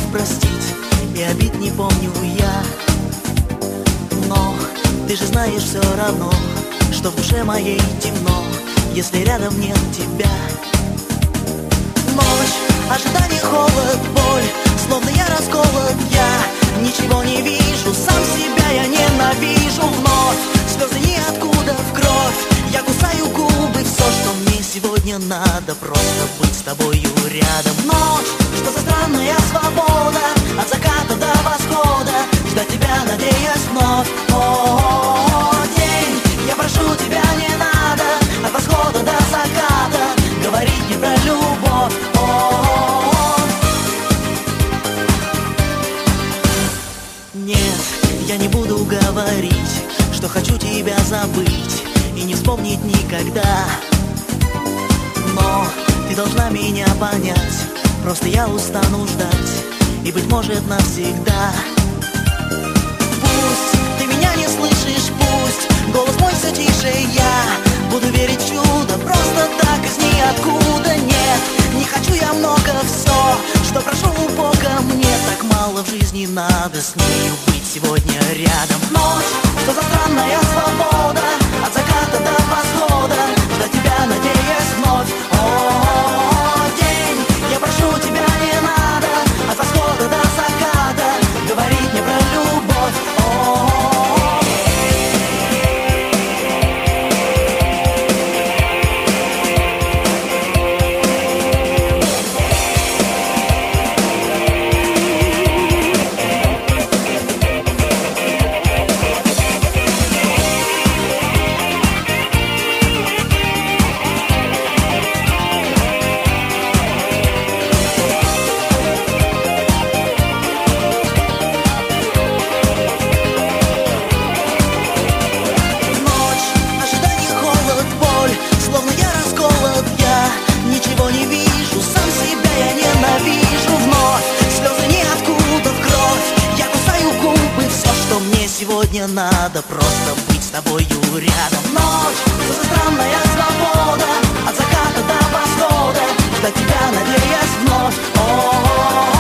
простить, и обид не помню я. Но ты же знаешь все равно, что в душе моей темно, если рядом нет тебя. Ночь, ожидание, холод, боль, словно я расколот, я ничего не вижу, сам себя я ненавижу. Вновь слезы ниоткуда в кровь, я кусаю губы, все, что мне сегодня надо, просто быть с тобою рядом. Ночь, что за странная свобода, от заката до восхода, ждать тебя, надеясь вновь. О, день, я прошу тебя, не надо, от восхода до заката говорить мне про любовь. Нет, я не буду говорить, что хочу тебя забыть и не вспомнить никогда. Но ты должна меня понять, просто я устану ждать, и, быть может, навсегда. Пусть ты меня не слышишь, пусть голос мой все тише, я буду верить в чудо, просто так из ниоткуда. Нет, не хочу я много, все, что прошу у Бога, мне так мало в жизни надо с нею быть сегодня рядом. Ночь, что за странная свобода, от заката до восхода, ждать тебя, надеясь вновь. О, день, я прошу тебя, не надо, от восхода до заката говорить мне про любовь. Ничего не вижу, сам себя я ненавижу. Вновь слезы ниоткуда в кровь, я кусаю губы, все, что мне сегодня надо, просто быть с тобою рядом. Ночь, что за странная свобода, от заката до восхода, ждать тебя, надеясь вновь.